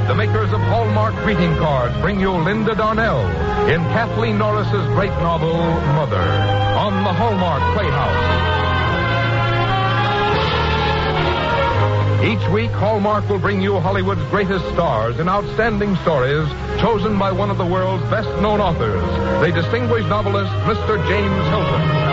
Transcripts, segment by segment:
Hollywood, the makers of Hallmark greeting cards, bring you Linda Darnell in Kathleen Norris's great novel, Mother, on the Hallmark Playhouse. Each week, Hallmark will bring you Hollywood's greatest stars in outstanding stories chosen by one of the world's best-known authors, the distinguished novelist, Mr. James Hilton.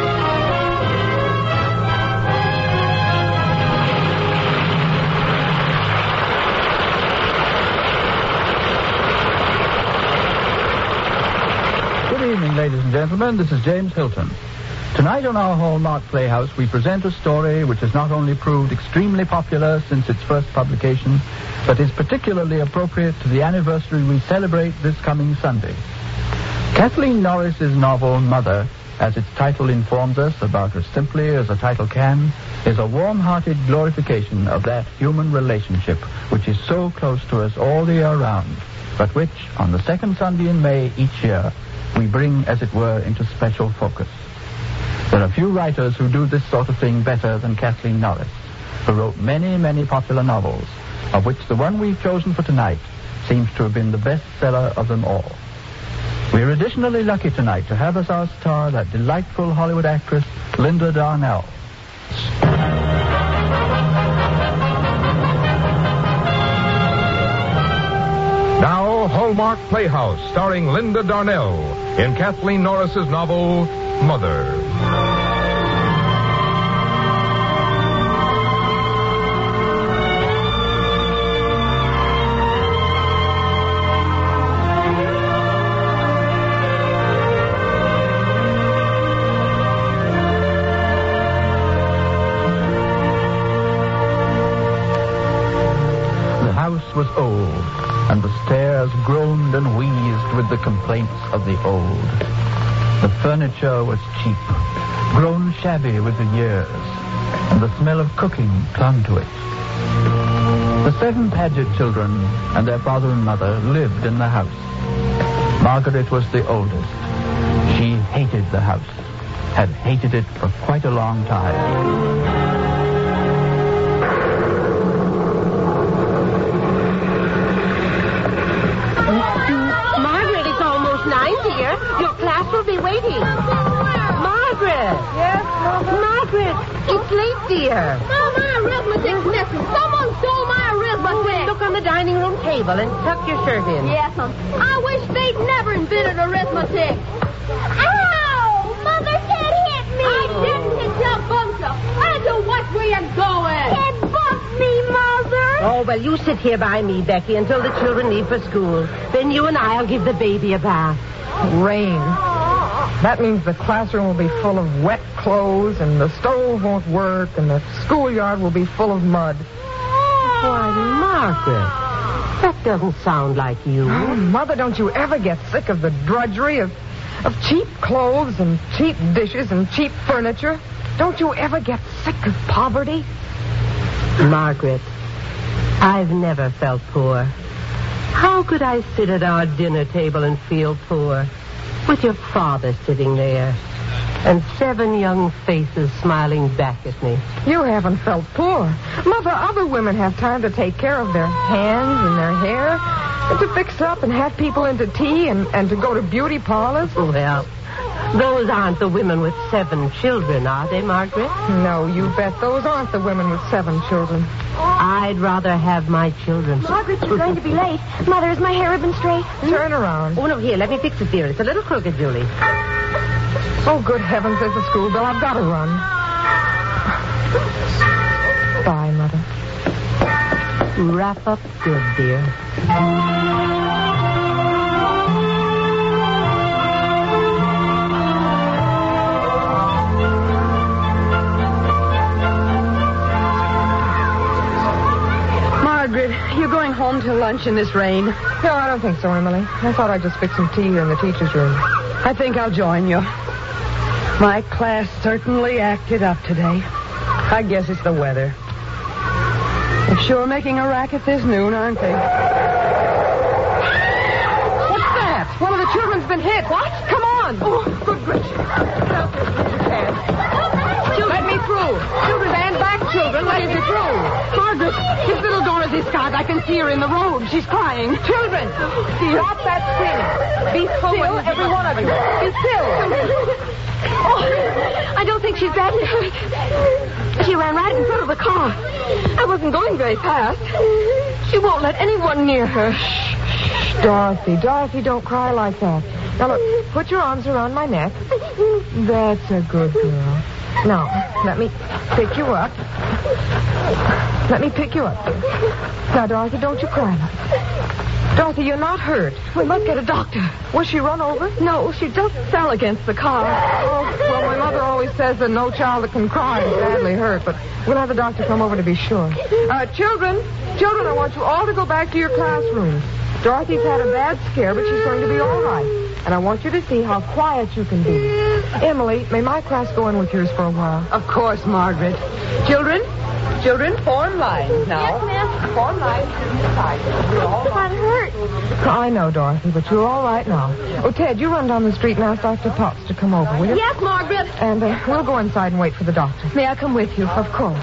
Good evening, ladies and gentlemen. This is James Hilton. Tonight on our Hallmark Playhouse, we present a story which has not only proved extremely popular since its first publication, but is particularly appropriate to the anniversary we celebrate this coming Sunday. Kathleen Norris's novel, Mother, as its title informs us about as simply as a title can, is a warm-hearted glorification of that human relationship which is so close to us all the year round, but which, on the second Sunday in May each year, we bring, as it were, into special focus. There are few writers who do this sort of thing better than Kathleen Norris, who wrote many, many popular novels, of which the one we've chosen for tonight seems to have been the bestseller of them all. We're additionally lucky tonight to have as our star that delightful Hollywood actress, Linda Darnell. Now, Hallmark Playhouse, starring Linda Darnell in Kathleen Norris's novel, Mother. The house was old, and the stairs groaned and wheezed with the complaints of the old. The furniture was cheap, grown shabby with the years, and the smell of cooking clung to it. The 7 Paget children and their father and mother lived in the house. Margaret was the oldest. She hated the house, had hated it for quite a long time. Your class will be waiting. Margaret! Yes, Mother? Margaret, it's late, dear. Oh, my arithmetic's missing. Someone stole my arithmetic. Look on the dining room table and tuck your shirt in. Yes, I wish they'd never invented arithmetic. Ow! Mother said hit me. I didn't hit you, bunker. I know what we are going. It bumped me, Mother. Oh, well, you sit here by me, Becky, until the children leave for school. Then you and I'll give the baby a bath. Rain. That means the classroom will be full of wet clothes, and the stove won't work, and the schoolyard will be full of mud. Why, Margaret, that doesn't sound like you. Oh, Mother, don't you ever get sick of the drudgery of cheap clothes and cheap dishes and cheap furniture? Don't you ever get sick of poverty? Margaret, I've never felt poor. How could I sit at our dinner table and feel poor, with your father sitting there, and 7 young faces smiling back at me? You haven't felt poor. Mother, other women have time to take care of their hands and their hair, and to fix up and have people into tea and to go to beauty parlors. Well, those aren't the women with 7 children, are they, Margaret? No, you bet those aren't the women with 7 children. I'd rather have my children. Margaret, you're going to be late. Mother, is my hair ribbon straight? Turn around. Oh, no, here, let me fix it, dear. It's a little crooked, Julie. Oh, good heavens, there's the school bell. I've got to run. Bye, Mother. Wrap up good, dear. Margaret, you're going home to lunch in this rain? No, I don't think so, Emily. I thought I'd just fix some tea here in the teacher's room. I think I'll join you. My class certainly acted up today. I guess it's the weather. They're sure making a racket this noon, aren't they? What's that? One of the children's been hit. What? Come on. Oh, good gracious. Help as much as you can. Let me through. Children, stand back, children. Let me through. Margaret, It's little Dorothy Scott. I can see her in the road. She's crying. Children, stop that screaming. Be still, every one of you. Be still. Oh, I don't think she's badly hurt. She ran right in front of the car. I wasn't going very fast. She won't let anyone near her. Dorothy, don't cry like that. Now, look, put your arms around my neck. That's a good girl. Now, let me pick you up. Now, Dorothy, don't you cry like that. Dorothy, you're not hurt. We must get a doctor. Was she run over? No, she just fell against the car. Oh, well, my mother always says that no child that can cry is badly hurt, but we'll have the doctor come over to be sure. Children, I want you all to go back to your classrooms. Dorothy's had a bad scare, but she's going to be all right. And I want you to see how quiet you can be. Emily, may my class go in with yours for a while? Of course, Margaret. Children, form lines now. Yes, ma'am. Form lines. I'm hurt. I know, Dorothy, but you're all right now. Oh, Ted, you run down the street and ask Dr. Potts to come over, will you? Yes, Margaret. And we'll go inside and wait for the doctor. May I come with you? Of course.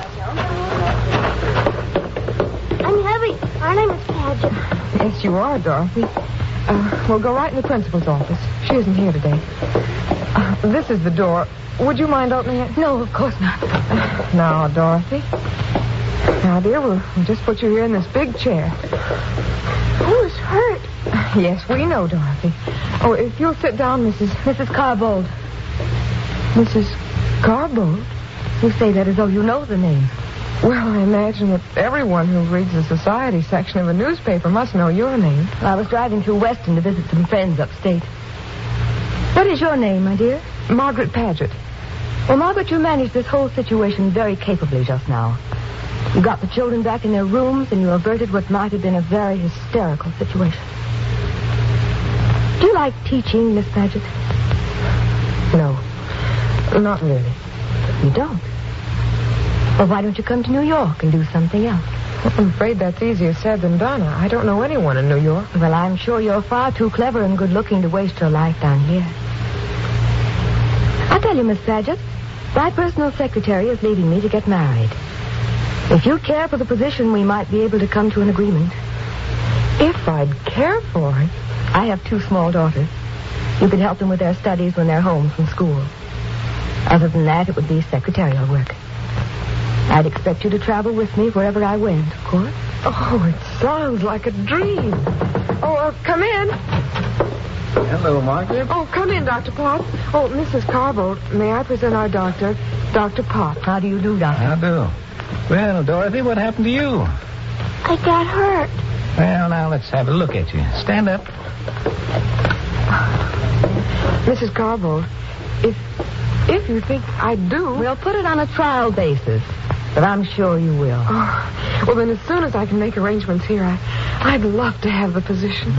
I'm heavy. My name is Paget. Yes, you are, Dorothy. We'll go right in the principal's office. She isn't here today. This is the door. Would you mind opening it? No, of course not. Now, Dorothy. Now, dear, we'll just put you here in this big chair. I was hurt. Yes, we know, Dorothy. Oh, if you'll sit down, Mrs. Carbold. Mrs. Carbold? You say that as though you know the name. Well, I imagine that everyone who reads the society section of a newspaper must know your name. I was driving through Weston to visit some friends upstate. What is your name, my dear? Margaret Paget. Well, Margaret, you managed this whole situation very capably just now. You got the children back in their rooms, and you averted what might have been a very hysterical situation. Do you like teaching, Miss Paget? No, not really. You don't? Well, why don't you come to New York and do something else? I'm afraid that's easier said than done. I don't know anyone in New York. Well, I'm sure you're far too clever and good-looking to waste your life down here. I tell you, Miss Paget, my personal secretary is leaving me to get married. If you care for the position, we might be able to come to an agreement. If I'd care for it? I have 2 small daughters. You could help them with their studies when they're home from school. Other than that, it would be secretarial work. I'd expect you to travel with me wherever I went, of course. Oh, it sounds like a dream. Oh, come in. Hello, Margaret. Oh, come in, Dr. Potts. Oh, Mrs. Carbold, may I present our doctor, Dr. Potts? How do you do, Doctor? How do? Well, Dorothy, what happened to you? I got hurt. Well, now, let's have a look at you. Stand up. Mrs. Carbold, if you think I do... We'll put it on a trial basis, but I'm sure you will. Oh, well, then as soon as I can make arrangements here, I'd love to have the position.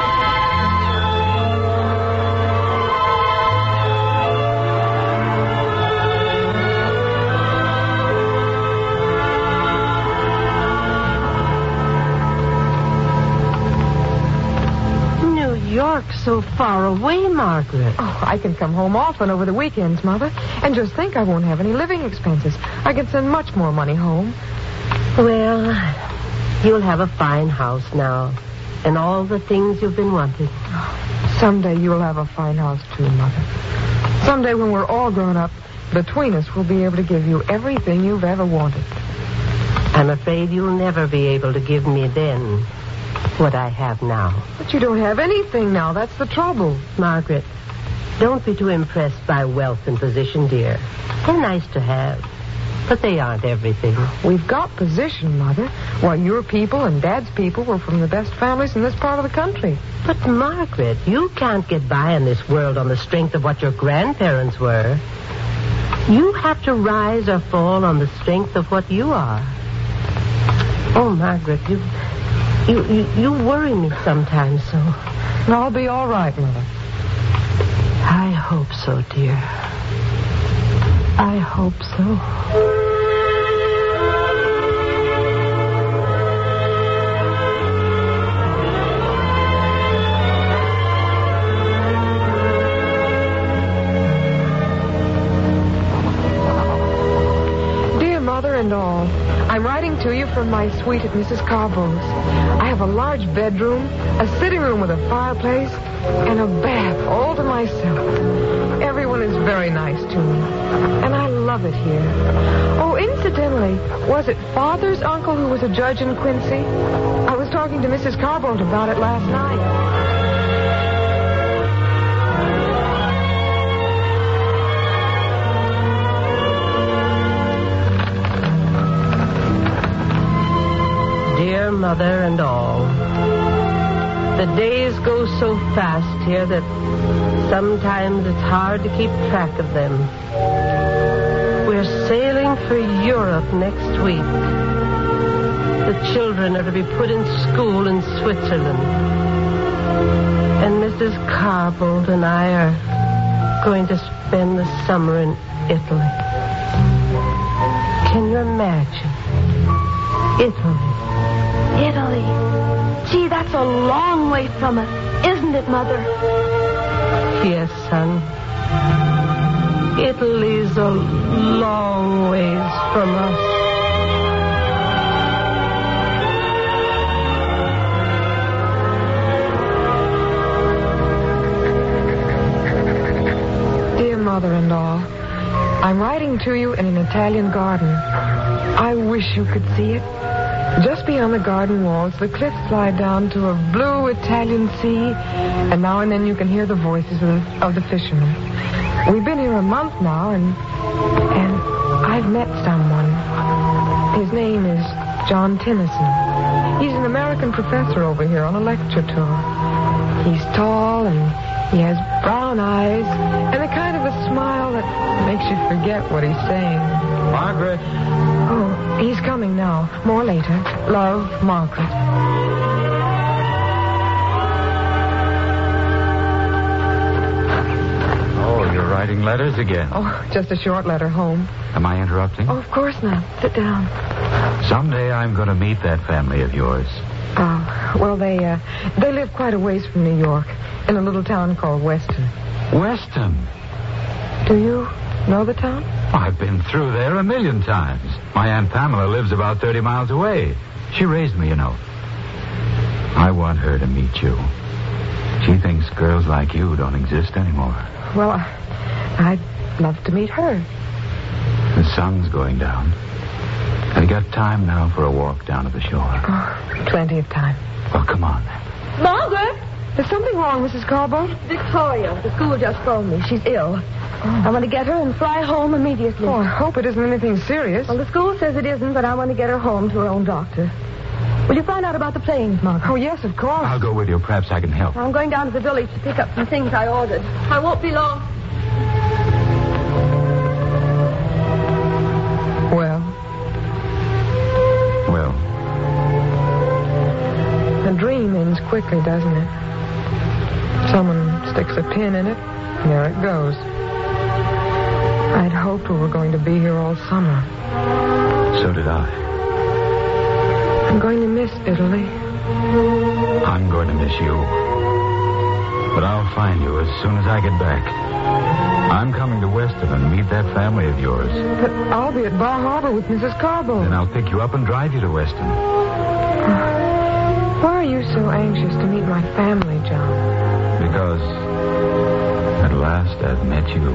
York's so far away, Margaret. Oh, I can come home often over the weekends, Mother. And just think, I won't have any living expenses. I can send much more money home. Well, you'll have a fine house now. And all the things you've been wanting. Someday you'll have a fine house, too, Mother. Someday when we're all grown up, between us, we'll be able to give you everything you've ever wanted. I'm afraid you'll never be able to give me then what I have now. But you don't have anything now. That's the trouble. Margaret, don't be too impressed by wealth and position, dear. They're nice to have, but they aren't everything. We've got position, Mother. Why, your people and Dad's people were from the best families in this part of the country. But, Margaret, you can't get by in this world on the strength of what your grandparents were. You have to rise or fall on the strength of what you are. Oh, Margaret, You worry me sometimes, so. I'll be all right, Mother. I hope so, dear. I hope so. Dear Mother and all, I'm writing writing to you from my suite at Mrs. Carbo's. I have a large bedroom, a sitting room with a fireplace, and a bath all to myself. Everyone is very nice to me, and I love it here. Oh, incidentally, was it Father's uncle who was a judge in Quincy? I was talking to Mrs. Carbo about it last night. Dear Mother and all, the days go so fast here that sometimes it's hard to keep track of them. We're sailing for Europe next week. The children are to be put in school in Switzerland. And Mrs. Carbold and I are going to spend the summer in Italy. Can you imagine? Italy. Italy. Gee, that's a long way from us, isn't it, Mother? Yes, son. Italy's a long ways from us. Dear Mother and all, I'm writing to you in an Italian garden. I wish you could see it. Just beyond the garden walls, the cliffs slide down to a blue Italian sea, and now and then you can hear the voices of the fishermen. We've been here a month now, and I've met someone. His name is John Tennyson. He's an American professor over here on a lecture tour. He's tall, and he has brown eyes, and a kind of a smile that makes you forget what he's saying. Margaret. Oh, he's coming now. More later. Love, Margaret. Oh, you're writing letters again. Oh, just a short letter home. Am I interrupting? Oh, of course not. Sit down. Someday I'm going to meet that family of yours. Well, they live quite a ways from New York, in a little town called Weston. Weston? Do you know the town? I've been through there 1,000,000 times. My Aunt Pamela lives about 30 miles away. She raised me, you know. I want her to meet you. She thinks girls like you don't exist anymore. Well, I'd love to meet her. The sun's going down. Have you got time now for a walk down to the shore? Oh, plenty of time. Well, come on. Margaret! Is something wrong, Mrs. Carbo? Victoria, the school just phoned me. She's ill. I want to get her and fly home immediately. Oh, I hope it isn't anything serious. Well, the school says it isn't, but I want to get her home to her own doctor. Will you find out about the planes, Margaret? Oh, yes, of course. I'll go with you. Perhaps I can help. I'm going down to the village to pick up some things I ordered. I won't be long. Well, the dream ends quickly, doesn't it? Someone sticks a pin in it, and there it goes. I'd hoped we were going to be here all summer. So did I. I'm going to miss Italy. I'm going to miss you. But I'll find you as soon as I get back. I'm coming to Weston and meet that family of yours. But I'll be at Bar Harbor with Mrs. Carbo. Then I'll pick you up and drive you to Weston. Why are you so anxious to meet my family, John? Because at last I've met you.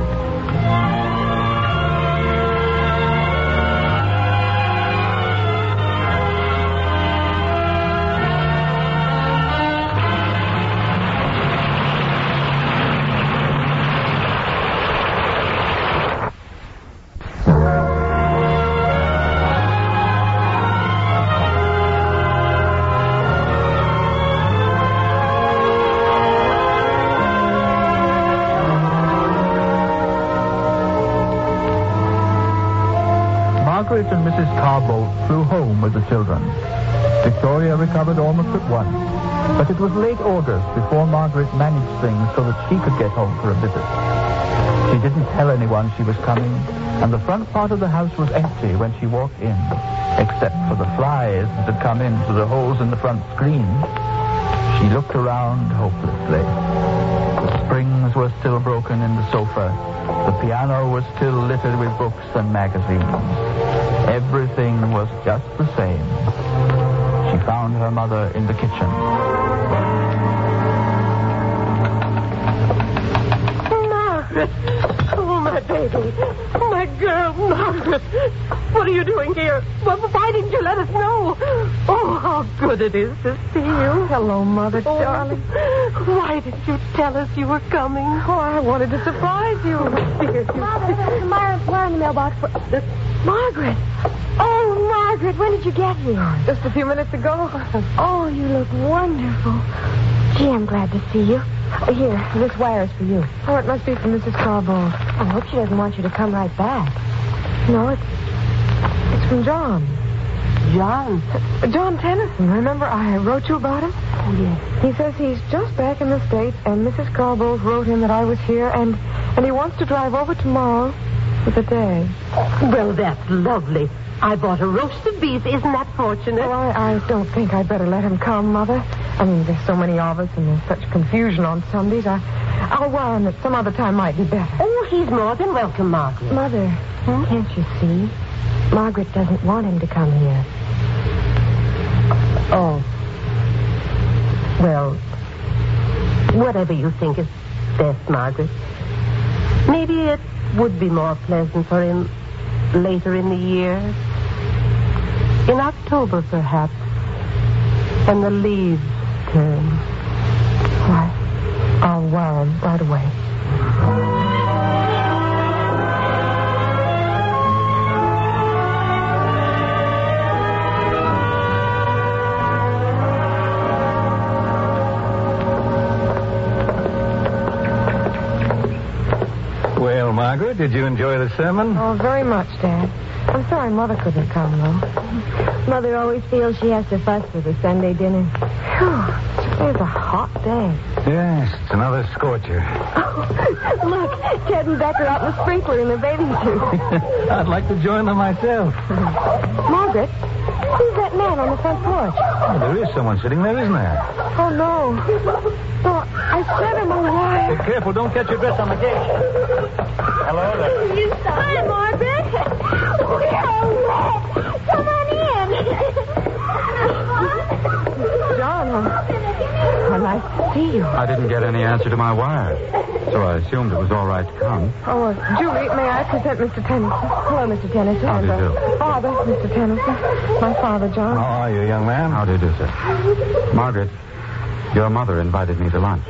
Margaret and Mrs. Carbolt flew home with the children. Victoria recovered almost at once, but it was late August before Margaret managed things so that she could get home for a visit. She didn't tell anyone she was coming, and the front part of the house was empty when she walked in, except for the flies that had come in through the holes in the front screen. She looked around hopelessly. The springs were still broken in the sofa. The piano was still littered with books and magazines. Everything was just the same. She found her mother in the kitchen. Margaret! Oh, my baby. My girl, Margaret. What are you doing here? Why didn't you let us know? Oh, how good it is to see you. Hello, Mother, darling. Why didn't you tell us you were coming? Oh, I wanted to surprise you. Mother, there's a wire in the mailbox. Margaret. Oh, Margaret, when did you get here? Just a few minutes ago. Oh, you look wonderful. Gee, I'm glad to see you. Here, this wire is for you. Oh, it must be from Mrs. Carbold. I hope she doesn't want you to come right back. No, it's from John. John? John Tennyson. Remember I wrote you about him? Oh, yes. He says he's just back in the States, and Mrs. Carbold wrote him that I was here, and he wants to drive over tomorrow for the day. Well, that's lovely. I bought a roasted beef. Isn't that fortunate? Well, I don't think I'd better let him come, Mother. I mean, there's so many of us, and there's such confusion on Sundays. I'll wire him that some other time might be better. Oh, he's more than welcome, Margaret. Mother, can't you see? Margaret doesn't want him to come here. Oh. Well, whatever you think is best, Margaret. Maybe it would be more pleasant for him later in the year. In October, perhaps. When the leaves turn. Why, I'll wire him right away. Well, Margaret, did you enjoy the sermon? Oh, very much, Dad. I'm sorry Mother couldn't come, though. Mother always feels she has to fuss for the Sunday dinner. Whew, today's a hot day. Yes, it's another scorcher. Look, Ted and Becker out in the sprinkler in their bathing suits. I'd like to join them myself. Margaret, who's that man on the front porch? Oh, there is someone sitting there, isn't there? Oh, no. Oh, I sent him a wire. Be careful, don't catch your dress on the gate. Hello there. Hi, Margaret. Come on in. John, nice to see you. I didn't get any answer to my wire, so I assumed it was all right to come. Oh, Julie, may I present Mr. Tennyson? Hello, Mr. Tennyson. How do you do? Father, Mr. Tennyson. My father, John. How are you, young man? How do you do, sir? Margaret, your mother invited me to lunch.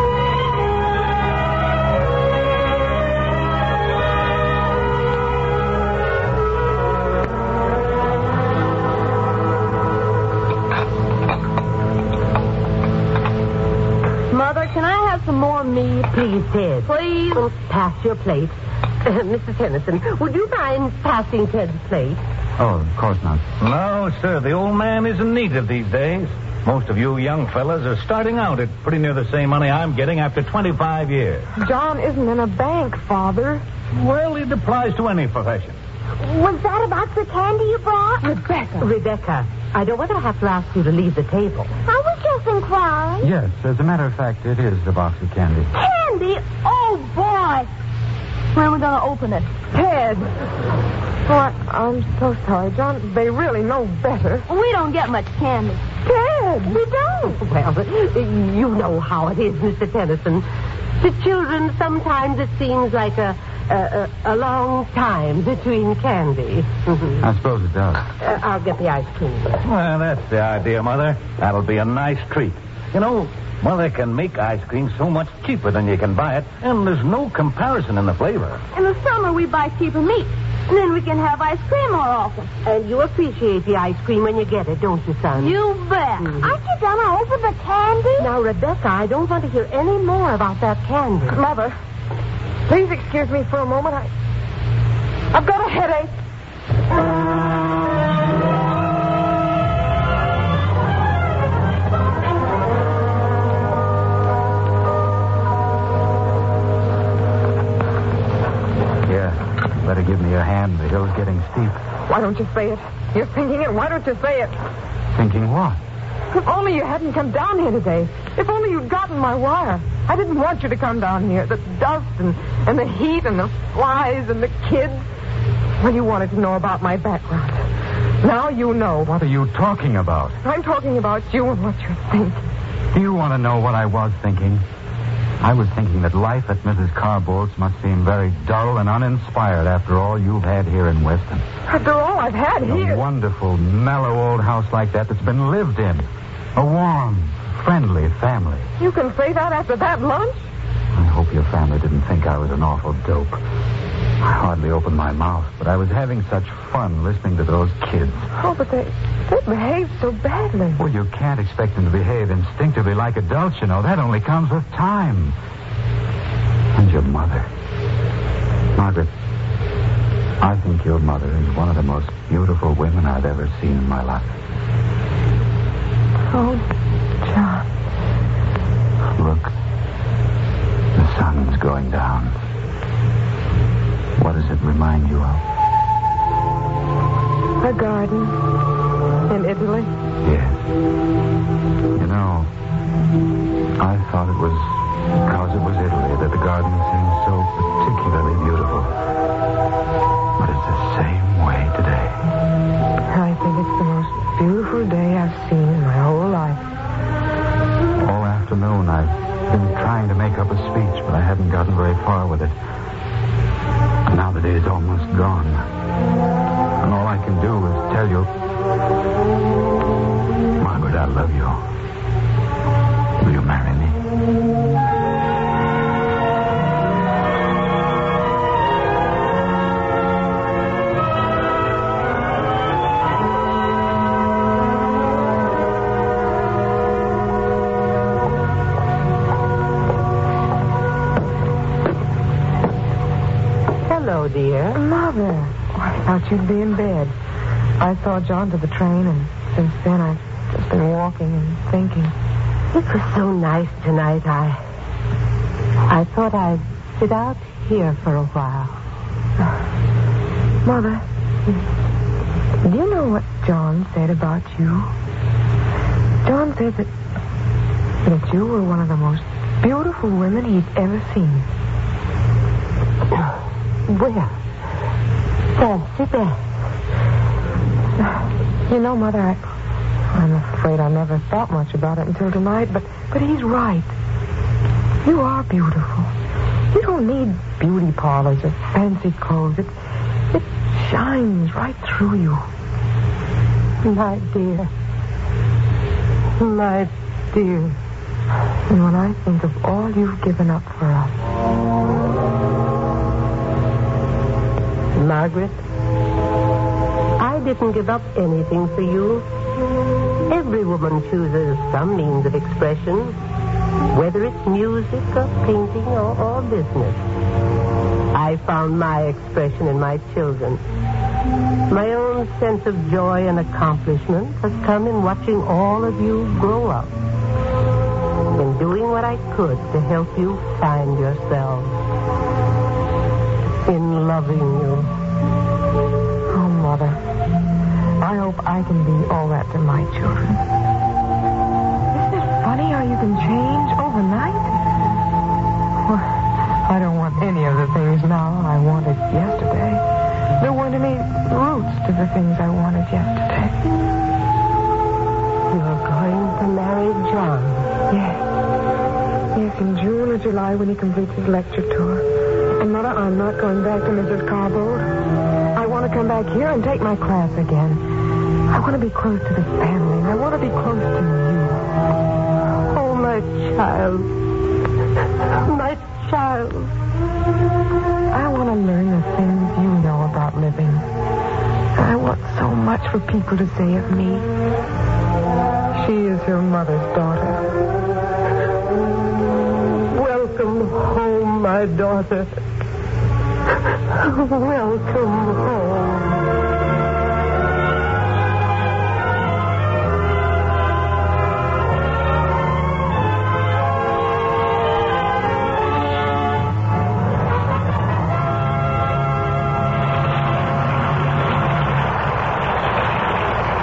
Mother, can I have some more meat? Please, Ted. Please? Oh, pass your plate. Mr. Tennyson, would you mind passing Ted's plate? Oh, of course not. No, sir, the old man isn't needed these days. Most of you young fellas are starting out at pretty near the same money I'm getting after 25 years. John isn't in a bank, Father. Well, it applies to any profession. Was that a box of candy you brought? Rebecca, I don't want to have to ask you to leave the table. I was just inquiring. Yes, as a matter of fact, it is a box of candy. Candy? Oh, boy. When are we going to open it? Ted. Oh, I'm so sorry, John. They really know better. We don't get much candy. Ted. We don't. Well, you know how it is, Mr. Tennyson. To children, sometimes it seems like a long time between candy. I suppose it does. I'll get the ice cream. Well, that's the idea, Mother. That'll be a nice treat. You know, Mother can make ice cream so much cheaper than you can buy it, and there's no comparison in the flavor. In the summer, we buy cheaper meat. And then we can have ice cream more often. And you appreciate the ice cream when you get it, don't you, son? You bet. Aren't you going to open the candy? Now, Rebecca, I don't want to hear any more about that candy. Mother, please excuse me for a moment. I've got a headache. Better give me your hand. The hill's getting steep. Why don't you say it? You're thinking it. Why don't you say it? Thinking what? If only you hadn't come down here today. If only you'd gotten my wire. I didn't want you to come down here. The dust and the heat and the flies and the kids. Well, you wanted to know about my background. Now you know. What are you talking about? I'm talking about you and what you think. Do you want to know what I was thinking? I was thinking that life at Mrs. Carbolt's must seem very dull and uninspired after all you've had here in Weston. After all I've had here. A wonderful, mellow old house like that's been lived in. A warm, friendly family. You can say that after that lunch? I hope your family didn't think I was an awful dope. I hardly opened my mouth, but I was having such fun listening to those kids. Oh, but they behaved so badly. Well, you can't expect them to behave instinctively like adults, you know. That only comes with time. And your mother. Margaret, I think your mother is one of the most beautiful women I've ever seen in my life. Oh, John. Look, the sun's going down. What does it remind you of? A garden in Italy. Yes. You know, I thought it was because it was Italy that the garden seemed so particularly beautiful. But it's the same way today. I think it's the most beautiful day I've seen in my whole life. All afternoon, I've been trying to make up a speech, but I haven't gotten very far with it. And now the day's almost gone. And all I can do is tell you, Margaret, I love you. Will you marry me? Hello, dear. Mother. I thought you'd be in bed. I saw John to the train, and since then I've just been walking and thinking. It was so nice tonight. I thought I'd sit out here for a while. Mother, do you know what John said about you? John said that you were one of the most beautiful women he'd ever seen. Well, fancy that. You know, Mother, I'm afraid I never thought much about it until tonight, but he's right. You are beautiful. You don't need beauty parlors or fancy clothes. It shines right through you. My dear. My dear. And when I think of all you've given up for us. Margaret, I didn't give up anything for you. Every woman chooses some means of expression, whether it's music or painting or business. I found my expression in my children. My own sense of joy and accomplishment has come in watching all of you grow up, in doing what I could to help you find yourselves, in loving you. Oh, Mother, I hope I can be all that to my children. Isn't it funny how you can change overnight? Well, I don't want any of the things now I wanted yesterday. There weren't any roots to the things I wanted yesterday. You're going to marry John? Yes. Yes, in June or July when he completes his lecture tour. And, Mother, I'm not going back to Mrs. Carbolt. I want to come back here and take my class again. I want to be close to the family, and I want to be close to you. Oh, my child. My child. I want to learn the things you know about living. And I want so much for people to say of me. She is her mother's daughter. Welcome home, my daughter. Welcome home.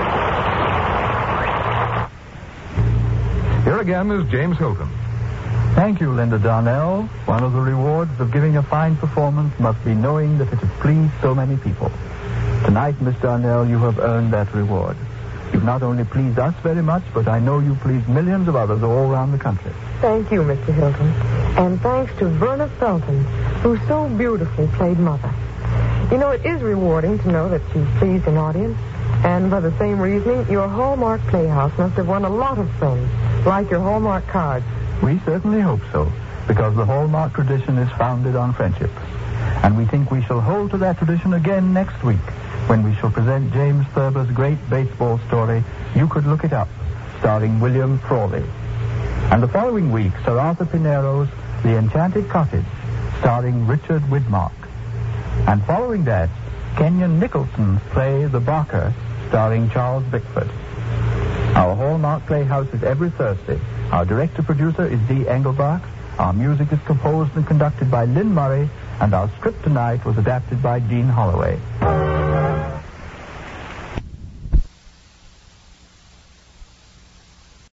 Here again is James Hilton. Thank you, Linda Darnell. One of the rewards of giving a fine performance must be knowing that it has pleased so many people. Tonight, Miss Darnell, you have earned that reward. You've not only pleased us very much, but I know you've pleased millions of others all around the country. Thank you, Mr. Hilton. And thanks to Verna Felton, who so beautifully played Mother. You know, it is rewarding to know that you've pleased an audience. And by the same reasoning, your Hallmark Playhouse must have won a lot of friends, like your Hallmark cards. We certainly hope so, because the Hallmark tradition is founded on friendship. And we think we shall hold to that tradition again next week, when we shall present James Thurber's great baseball story, You Could Look It Up, starring William Frawley. And the following week, Sir Arthur Pinero's The Enchanted Cottage, starring Richard Widmark. And following that, Kenyon Nicholson's play The Barker, starring Charles Bickford. Our Hallmark Playhouse is every Thursday. Our director-producer is Dee Engelbach. Our music is composed and conducted by Lynn Murray, and our script tonight was adapted by Dean Holloway.